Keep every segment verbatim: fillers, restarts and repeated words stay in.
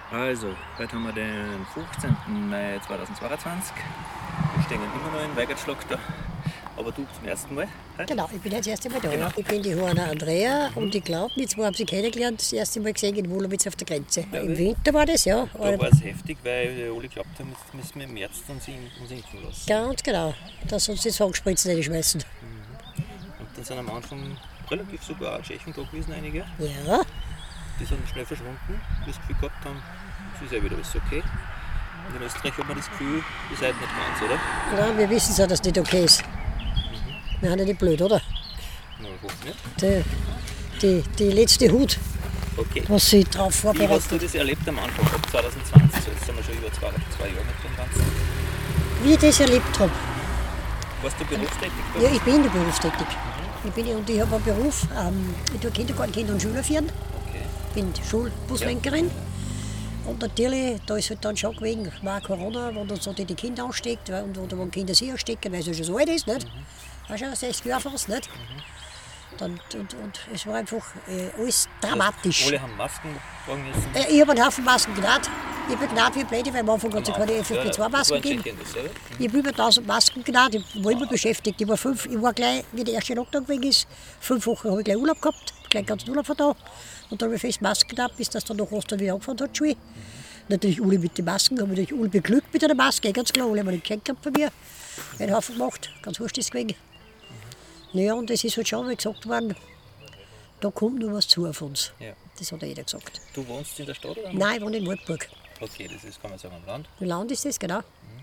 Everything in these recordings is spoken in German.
Also, heute haben wir den fünfzehnten Mai zweitausendzweiundzwanzig. Wir stehen immer noch in Weigertschlag da. Aber du zum ersten Mal heute? Genau, ich bin jetzt das erste Mal da. Genau. Ja. Ich bin die Horner Andrea mhm. und ich glaube, wir zwei haben sie kennengelernt, das erste Mal gesehen in Wolowitz auf der Grenze. Ja, im Winter war das, ja. Da war es heftig, weil die alle geglaubt haben, jetzt müssen wir im März uns impfen lassen. Ganz genau, dass sie uns die Zangspritzen reinschmeißen. Mhm. Und dann sind am Anfang relativ sogar auch Tschechen da gewesen, einige. Ja. Die sind schnell verschwunden, die das Gefühl gehabt haben, es ist ja wieder alles okay. Und in Österreich hat man das Gefühl, ihr seid nicht ganz, oder? Ja, wir wissen ja, dass es nicht okay ist. Mhm. Wir sind ja nicht blöd, oder? Nein, ich hoffe nicht. Die, die, die letzte Hut, okay. was sie drauf vorbereitet. Wie hast du das erlebt am Anfang, ab zwanzig zwanzig? So, jetzt sind wir schon über zwei, zwei Jahre mit dem Ganzen. Wie ich das erlebt habe. Warst du berufstätig? Ja, ich bin berufstätig. Mhm. Ich bin, und ich habe einen Beruf, ähm, ich tue Kindergarten, Kinder und Schüler führen. Ich bin Schulbuslenkerin. Ja. Und natürlich, da ist halt dann schon gewesen, war Corona, wo dann so die, die Kinder ansteckt und wo die Kinder sich anstecken, weil es ja schon so alt ist, nicht? Mhm. Weißt du, sechzig Jahre fast, nicht? Mhm. Dann, und, und es war einfach äh, alles dramatisch. Alle haben Masken tragen müssen? Äh, ich habe einen Haufen Masken genäht. Ich habe genäht wie blöd, weil am Anfang hat es keine F F P zwei Masken gegeben. Ich habe über tausend Masken genäht, ich war immer beschäftigt. Ich war, fünf, ich war gleich, wie der erste Lockdown gewesen ist, fünf Wochen habe ich gleich Urlaub gehabt, gleich ganz Urlaub von da. Und dann habe ich fest Masken genäht, bis das dann nach Ostern wieder angefangen hat, Schule. Mhm. Natürlich alle mit den Masken, habe ich natürlich alle beglückt mit einer Maske, ganz klar, alle haben nicht geschenkt gehabt von mir. Einen Haufen gemacht, ganz wurscht ist es gewesen. Naja, und es ist halt schon, wie gesagt worden, da kommt noch was zu auf uns. Ja. Das hat ja jeder gesagt. Du wohnst in der Stadt, oder? Nein, ich wohne in Waldburg. Okay, das ist, kann man sagen, am Land. Im Land ist das, genau. Mhm.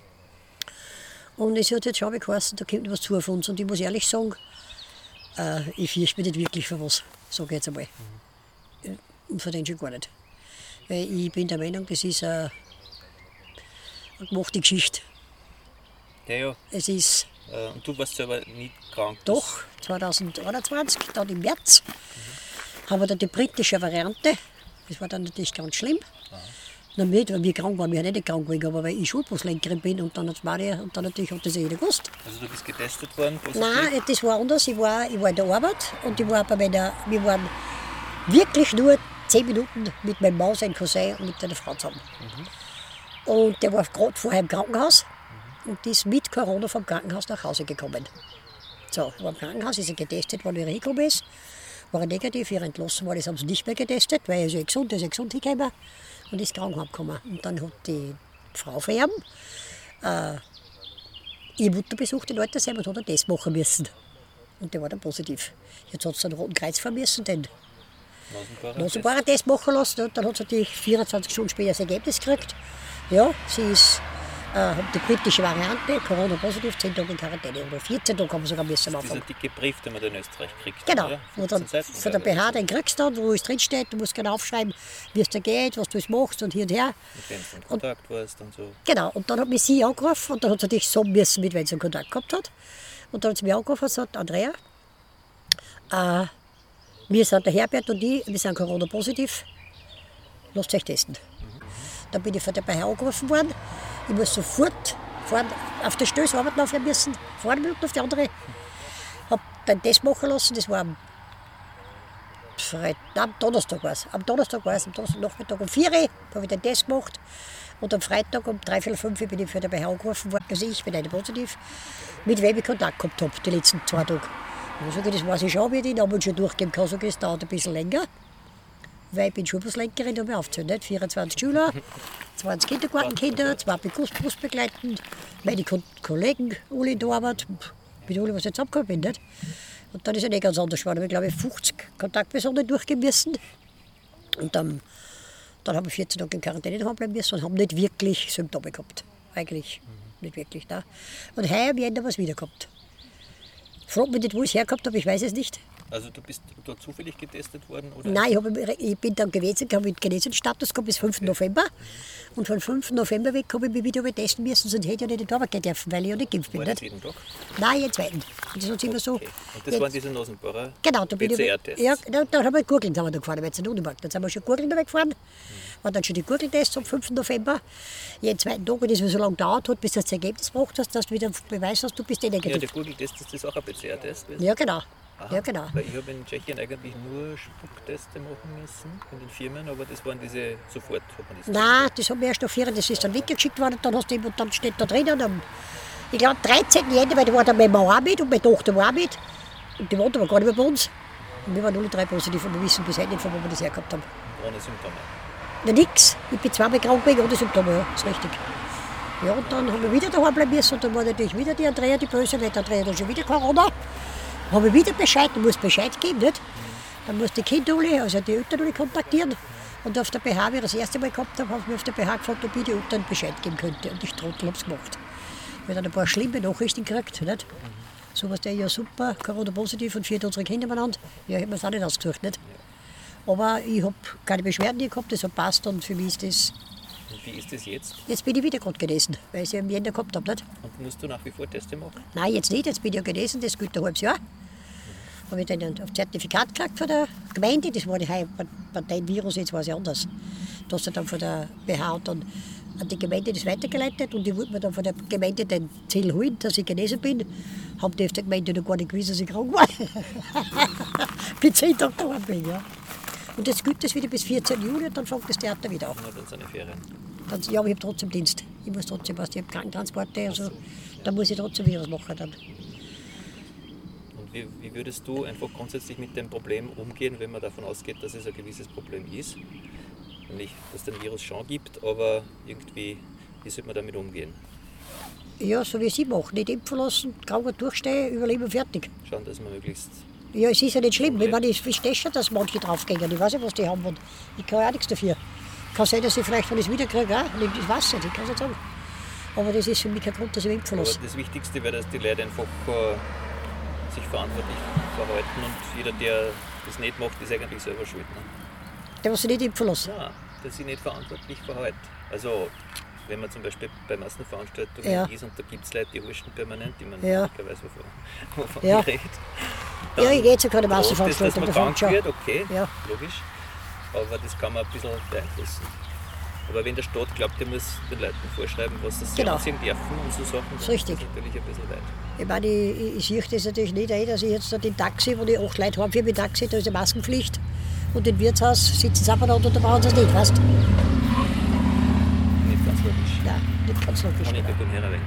Und es hat jetzt schon geheißen, da kommt noch was zu auf uns. Und ich muss ehrlich sagen, äh, ich fürchte mich nicht wirklich für was, sage ich jetzt einmal. Mhm. Und für den schon gar nicht. Weil ich bin der Meinung, das ist eine, eine gemachte Geschichte. Ja, ja. Es ist... Und du warst selber nicht krank? Doch, zweitausendeinundzwanzig, dann im März, mhm. haben wir dann die britische Variante. Das war dann natürlich ganz schlimm. Aha. Dann nicht, weil wir krank waren, wir sind nicht krank gewesen, aber weil ich Schulbuslenkerin bin und dann hat es Maria und dann natürlich hat das jeder gewusst. Also du bist getestet worden? Positiv? Nein, das war anders. Ich war, ich war in der Arbeit und ich war bei meiner, wir waren wirklich nur zehn Minuten mit meinem Mann, seinem Cousin und mit einer Frau zusammen. Mhm. Und der war gerade vorher im Krankenhaus. Und die ist mit Corona vom Krankenhaus nach Hause gekommen. So, war im Krankenhaus, ist er getestet worden, wie er hingekommen ist. War er negativ, ihr entlassen worden, das haben sie nicht mehr getestet, weil er ist ja gesund, er ist ja gesund hingekommen und ist krank gekommen. Und dann hat die Frau von ihm äh, ihre Mutter besucht in Altersheim und hat einen Test machen müssen. Und der war dann positiv. Jetzt hat sie den Roten Kreuz vermissen, den Nasenbohrer Test machen lassen. Und dann hat sie natürlich vierundzwanzig Stunden später das Ergebnis gekriegt. Ja, sie ist Äh, die britische Variante, Corona positiv, zehn Tage in Quarantäne oder vierzehn Tage haben wir sogar müssen am Anfang. Dieser dicke Brief, den man in Österreich kriegt. Genau, oder? wo dann von der B H den kriegst du, wo es drinsteht, du musst genau aufschreiben, wie es dir geht, was du jetzt machst und hier und her. Mit wem du in Kontakt und, warst und so. Genau, und dann hat mich sie angerufen und dann hat sie dich so müssen, mit wem sie in Kontakt gehabt hat. Und dann hat sie mich angerufen und gesagt, Andrea, äh, wir sind der Herbert und ich, wir sind Corona positiv, lasst euch testen. Mhm. Dann bin ich von der B H angerufen worden. Ich muss sofort fahren, auf der Stöße arbeiten aufhören müssen, fahren Minuten auf die andere. Habe den Test machen lassen, das war am, Freit- nein, am Donnerstag war es. Am Donnerstag war es, am Donnerstag Nachmittag um vier Uhr habe ich den Test gemacht. Und am Freitag um drei, vier, fünf Uhr bin ich für den B H angerufen worden. Also ich bin eine positiv, mit wem ich Kontakt gehabt habe, die letzten zwei Tage. Und sage ich, das weiß ich schon, wie ich den Namen schon durchgeben kann. Sage ich, das dauert ein bisschen länger. Weil ich bin Schulbuslenkerin, habe ich aufgezählt, vierundzwanzig Schüler, zwanzig Kindergartenkinder, zwei Busbegleitend, meine Kollegen, alle in der Arbeit, mit alle, was ich jetzt abgekommen bin. Nicht? Und dann ist es nicht ganz anders geworden. Ich habe, glaube ich, fünfzig Kontaktpersonen durchgehen müssen. Und dann, dann habe ich vierzehn Tage in Quarantäne daheim bleiben müssen und habe nicht wirklich Symptome gehabt. Eigentlich mhm. nicht wirklich. Da. Und heuer habe ich endlich was wieder gehabt. Fragt mich nicht, wo ich es hergehabt habe, ich weiß es nicht. Also du bist dort zufällig getestet worden? Oder? Nein, ich, hab, ich bin dann gewesen, ich habe einen Genesungsstatus gehabt bis fünften November. Und von fünften November weg habe ich mich wieder testen müssen, sonst hätte ich ja nicht in die Arbeit gehen dürfen, weil ich ja nicht geimpft bin. War das jeden Tag? Nein, jeden zweiten. Und das hat immer so. Okay. Und das jetzt, waren diese Nasenbohrer genau, da bin P C R-Tests? Ja, da, da haben wir Gurgeln sind wir da gefahren, jetzt in Unimarkt. Dann sind wir schon Gurgeln da weggefahren. Mhm. Waren dann schon die Gurgeltests am fünften November. Jeden zweiten Tag, wenn das so lange dauert hat, bis du das Ergebnis gebracht hast, dass du wieder beweist hast, du bist eh negativ. Ja, der Gurgeltest ist das auch ein P C R-Test? Ja, genau. Aha, Ja, genau. Weil ich habe in Tschechien eigentlich nur Spuckteste machen müssen in den Firmen, aber das waren diese sofort, hat man das Nein, das haben wir erst auf vier, das ist dann weggeschickt worden, dann, hast du, und dann steht da drinnen, am, ich glaube, dreizehnten Jänner, weil da war dann meine Mama auch mit und meine Tochter war auch mit. Und die wohnt aber gar nicht mehr bei uns. Und wir waren alle drei positiv und wir wissen bis heute nicht, von wo wir das hergehabt haben. ohne Symptome. Na nix, ich bin zweimal krank gewesen ohne Symptome, ja, ist richtig. Ja, und dann haben wir wieder daheim bleiben müssen und dann war natürlich wieder die Andrea die Böse, weil die Andrea hat schon wieder Corona. Dann habe ich wieder Bescheid, du musst Bescheid geben, nicht? Dann musst du die Kinder alle, also die Eltern alle kontaktieren. Und auf der B H, wie ich das erste Mal gehabt habe, habe ich mich auf der B H gefragt, ob ich die Eltern Bescheid geben könnte. Und ich Trottel habe es gemacht. Ich habe dann ein paar schlimme Nachrichten gekriegt, nicht? So was der ja super, Corona-positiv und vier unsere Kinder benannt. Ja, ich habe mir das auch nicht ausgesucht, nicht? Aber ich habe keine Beschwerden gehabt, das hat passt und für mich ist das. Und wie ist das jetzt? Jetzt bin ich wieder gerade genesen, weil ich sie im Jänner gehabt habe, nicht? Und musst du nach wie vor Teste machen? Nein, jetzt nicht, jetzt bin ich ja genesen, das gilt ein halbes Jahr. Habe ich dann ein Zertifikat gekriegt von der Gemeinde, das war nicht bei deinem Virus, jetzt war es ja anders. Da hast du dann von der B H und dann an die Gemeinde das weitergeleitet und ich wollte mir dann von der Gemeinde den Ziel holen, dass ich genesen bin. Haben die auf der Gemeinde noch gar nicht gewusst, dass ich krank war. Bin zehn Tage daheim bin, ja. Und jetzt gilt das wieder bis vierzehnten Juli und dann fängt das Theater wieder an. Na, dann sind die Ferien. Dann, ja, aber ich habe trotzdem Dienst. Ich muss trotzdem was, ich habe Krankentransporte, also da muss ich trotzdem wieder was machen dann. Und wie, wie würdest du einfach grundsätzlich mit dem Problem umgehen, wenn man davon ausgeht, dass es ein gewisses Problem ist? Nämlich, dass es den Virus schon gibt, aber irgendwie, wie sollte man damit umgehen? Ja, so wie sie machen, nicht impfen lassen, Krankheit durchstehen, überleben, fertig. Schauen, dass man möglichst... Ja, es ist ja nicht schlimm. Ich meine, ich verstehe schon, dass manche draufgehen. Ich weiß nicht, was die haben. Und ich kann ja auch nichts dafür. Kann sein, dass ich vielleicht, wenn ich es wieder kriege, auch nicht, ich weiß nicht, ich kann es nicht sagen. Aber das ist für mich kein Grund, dass ich mich impfen Aber lasse. das Wichtigste wäre, dass die Leute einfach äh, sich verantwortlich verhalten und jeder, der das nicht macht, ist eigentlich selber schuld. Ne? Der muss sich nicht impfen lassen. Ja, der sich nicht verantwortlich verhält. Also, wenn man zum Beispiel bei Massenveranstaltungen Ja. ist und da gibt es Leute, die huschen permanent, ich meine, Ja. ich weiß, wovon, wovon Ja. ich rede. Ja, ich gehe jetzt ja keine droht es, dass Massenveranstaltung, man da fängt krank schon. wird, okay, Ja. logisch. Aber das kann man ein bisschen beeinflussen. Aber wenn der Staat glaubt, der muss den Leuten vorschreiben, was sie Genau. anziehen dürfen und so Sachen, dann ist richtig. ist das natürlich ein bisschen weit. Ich meine, ich, ich, ich sehe das natürlich nicht ein, dass ich jetzt da den Taxi, wo ich acht Leute habe, für mit Taxi, da ist eine Maskenpflicht. Und im Wirtshaus sitzen sie einfach da und da machen sie es nicht, weißt du? Nicht ganz logisch. Nein, nicht ganz logisch. Monika, Genau. komm her rein.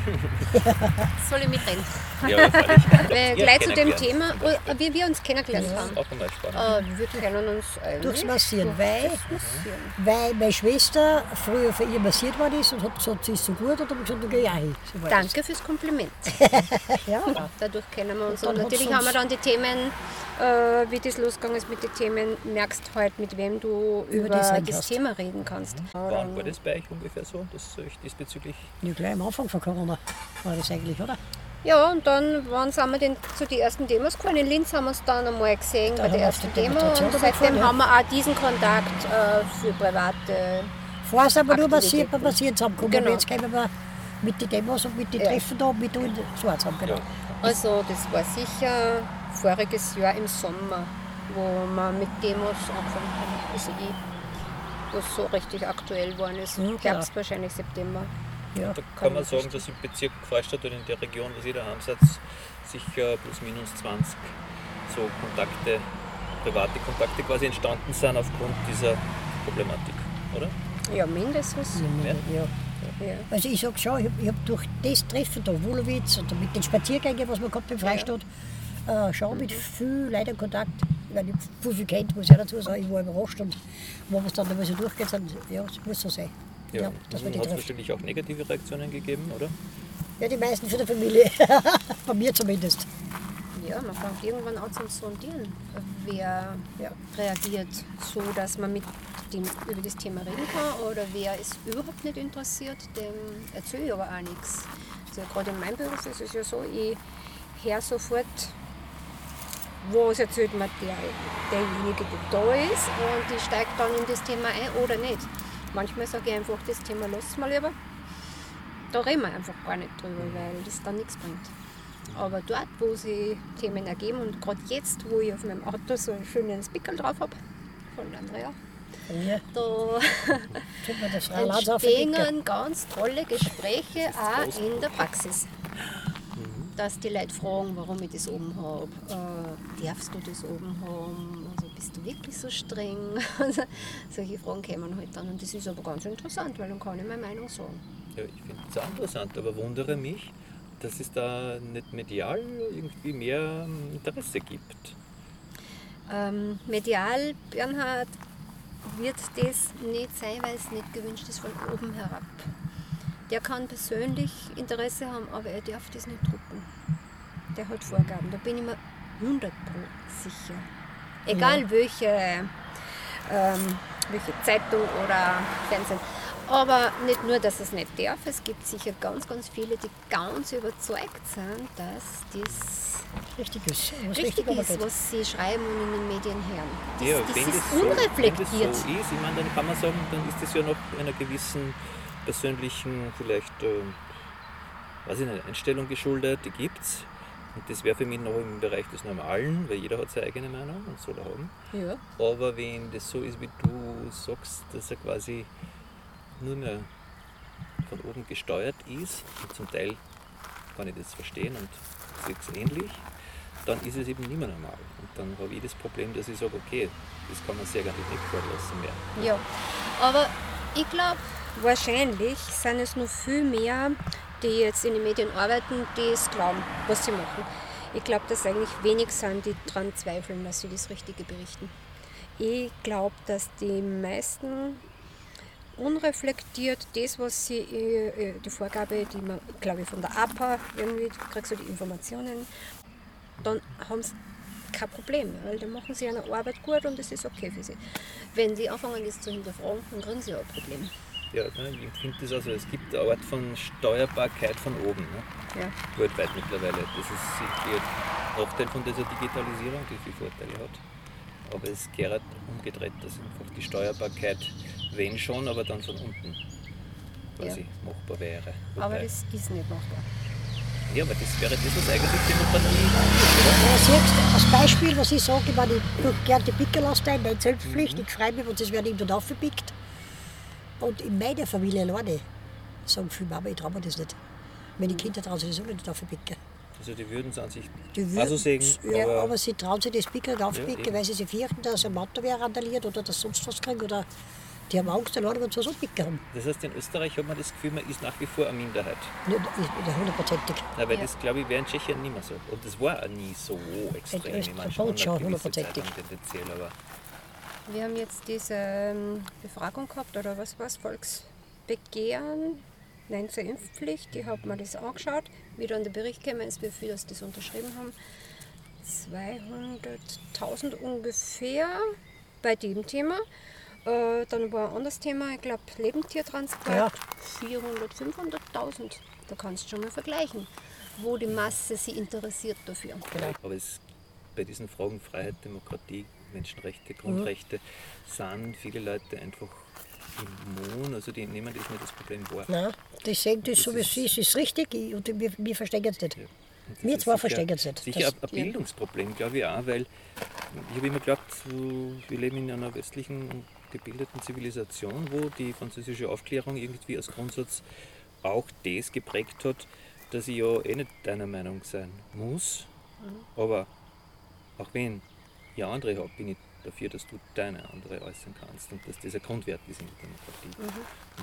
Soll ich mitreden? Ja, freilich. Weil Ja, gleich zu dem kennengelernt. Thema, äh, wie wir uns kennengelernt Das haben. ist auch einmal spannend. Äh, wir kennen uns eigentlich Durchs Massieren, weil, durchs Massieren. weil meine Schwester früher für ihr massiert worden ist und hat gesagt, sie ist so gut und dann habe ich gesagt, dann gehe ich auch hin. So war das. Danke fürs Kompliment. Ja, Dadurch kennen wir uns. Und Und dann natürlich hat's haben wir uns- dann die Themen, äh, wie das losgegangen ist mit den Themen, merkst halt, mit wem du Über über, das das, reden kannst. Thema reden kannst. Wann war das bei euch ungefähr so, dass euch diesbezüglich... ja, gleich am Anfang von Corona war das eigentlich, oder? Ja, und dann waren, sind wir den, zu den ersten Demos gefahren. In Linz haben wir uns dann einmal gesehen Da bei haben der wir auf ersten die Demo. Demonstration Und dabei seitdem gefahren, ja. haben wir auch diesen Kontakt äh, für private. Vorher sind wir nur massiert, Aktivitäten. beim Massieren zusammengekommen. Genau. Aber jetzt kommen wir mit den Demos und mit den Ja. Treffen da, mit uns so zusammen. Genau. Ja. Also das war sicher voriges Jahr im Sommer, wo wir mit Demos angefangen haben. Also ich, wo es so richtig aktuell geworden ist. Ja, genau. Herbst wahrscheinlich September. Ja. Da Kann kann man ich sagen, verstehen. dass im Bezirk Freistadt oder in der Region, wo ihr daheim seid, sicher plus minus zwanzig so Kontakte, private Kontakte quasi entstanden sind aufgrund dieser Problematik, oder? Ja, mindestens. Ja. Ja. Ja. Also ich sage schon, ich habe hab durch das Treffen da, Wolowitz und mit den Spaziergängen, was wir gehabt haben im Freistaat, äh, schon mit vielen Leuten in Kontakt. Ich meine, ich habe viel, viel kennt, muss ich auch dazu sagen, ich war überrascht und wo wir es dann einmal so durchgeht, sind, ja, es muss so sein. Ja, Ja, dass wir hat die es treffen. wahrscheinlich auch negative Reaktionen gegeben, oder? Ja, die meisten für die Familie. Bei mir zumindest. Ja, man fängt irgendwann an zu sondieren, wer Ja. reagiert, so dass man mit dem über das Thema reden kann, oder wer ist überhaupt nicht interessiert, dem erzähle ich aber auch nichts. Also gerade in meinem Beruf ist es ja so, ich höre sofort, was erzählt mir der, derjenige, der da ist, und ich steige dann in das Thema ein oder nicht. Manchmal sage ich einfach, das Thema lass mal lieber. Da reden wir einfach gar nicht drüber, weil das dann nichts bringt. Aber dort, wo sich Themen ergeben, und gerade jetzt, wo ich auf meinem Auto so einen schönen Pickel drauf habe, von Andrea, Ja, da tut mir das Rad auf den Dicker. entstehen ganz tolle Gespräche auch in der Praxis. dass die Leute fragen, warum ich das oben habe. Äh, darfst du das oben haben? Also bist du wirklich so streng? Also, solche Fragen kommen halt dann. Und das ist aber ganz interessant, weil dann kann ich meine Meinung sagen. Ja, ich finde es auch interessant, aber wundere mich, dass es da nicht medial irgendwie mehr Interesse gibt. Ähm, medial, Bernhard, wird das nicht sein, weil es nicht gewünscht ist von oben herab. Der kann persönlich Interesse haben, aber er darf das nicht drucken. Der hat Vorgaben, da bin ich mir hundert Prozent sicher. Egal ja. welche, ähm, welche Zeitung oder Fernsehen. Aber nicht nur, dass es nicht darf, es gibt sicher ganz, ganz viele, die ganz überzeugt sind, dass das richtig ist, was, richtig ist, was sie schreiben und in den Medien hören. Das, ja, das wenn ist das so, unreflektiert. Wenn das so ist, ich meine, dann kann man sagen, dann ist das ja noch einer gewissen persönlichen, vielleicht, äh, weiß ich nicht, Einstellung geschuldet, die gibt es. Und das wäre für mich noch im Bereich des Normalen, weil jeder hat seine eigene Meinung und soll er haben. Ja. Aber wenn das so ist, wie du sagst, dass er quasi nur mehr von oben gesteuert ist, und zum Teil kann ich das verstehen und sehe es ähnlich, dann ist es eben nicht mehr normal. Und dann habe ich das Problem, dass ich sage, okay, das kann man sehr gar nicht wegfallen mehr. Ja, aber ich glaube, wahrscheinlich sind es noch viel mehr, die jetzt in den Medien arbeiten, die es glauben, was sie machen. Ich glaube, dass eigentlich wenig sind, die daran zweifeln, dass sie das Richtige berichten. Ich glaube, dass die meisten unreflektiert das, was sie, die Vorgabe, die man, glaube ich, von der A P A, irgendwie, du kriegst du die Informationen, dann haben sie kein Problem, weil dann machen sie eine Arbeit gut und das ist okay für sie. Wenn sie anfangen, das zu hinterfragen, dann kriegen sie auch ein Problem. Ja, ich finde das also, es gibt eine Art von Steuerbarkeit von oben, ne? Ja. Weltweit mittlerweile. Das ist ein Nachteil von dieser Digitalisierung, die viele Vorteile hat. Aber es gehört umgedreht, dass einfach die Steuerbarkeit, wenn schon, aber dann von unten quasi ja. machbar wäre. Wobei, aber das ist nicht machbar. Ja, aber das wäre das, was eigentlich Demokratie ist. Ja, siehst, als Beispiel, was ich sage, ich meine, ich tue gerne die Pickerlastein, nicht selbstpflichtig, mhm. freue mich, und das werde ihm dort aufgepickt. Und in meiner Familie alleine sagen viele Mama, ich traue mir das nicht. Meine Kinder trauen sich das auch nicht aufzupicken. Also die würden es an sich die also sägen, ja, aber... aber sie trauen sich das Picken nicht aufzupicken, ja, weil sie sich fürchten, dass ein Motto wäre randaliert oder dass sonst was kriegen. Oder die haben Angst, alleine, wenn sie so picken haben. Das heißt, in Österreich hat man das Gefühl, man ist nach wie vor eine Minderheit. Nicht hundertprozentig. Ja, weil ja. das, glaube ich, wäre in Tschechien nicht mehr so. Und das war auch nie so extrem. Ich meine, schon, schon hundertprozentig. Wir haben jetzt diese ähm, Befragung gehabt, oder was war es, Volksbegehren, Nein zur Impfpflicht. Ich habe mir das angeschaut, wie dann der Bericht gekommen ist, wie viele das unterschrieben haben. zweihunderttausend ungefähr bei dem Thema. Äh, dann war ein anderes Thema, ich glaube Lebendtiertransport, ja. vierhunderttausend, fünfhunderttausend. Da kannst du schon mal vergleichen, wo die Masse sich interessiert dafür. Genau. Aber es, bei diesen Fragen Freiheit, Demokratie, Menschenrechte, Grundrechte, mhm. sind viele Leute einfach immun, also die nehmen das nicht das Problem wahr. Nein, die sehen das, das so wie es ist, ist richtig und wir, wir verstehen es nicht. Ja. Wir zwar verstehen es nicht. Sicher das, ein Bildungsproblem, glaube ich auch, weil ich habe immer geglaubt, wir leben in einer westlichen und gebildeten Zivilisation, wo die französische Aufklärung irgendwie als Grundsatz auch das geprägt hat, dass ich ja eh nicht deiner Meinung sein muss, mhm. aber auch wenn ich eine andere habe, bin ich dafür, dass du deine andere äußern kannst und dass das ein Grundwert ist in der Demokratie. Mhm.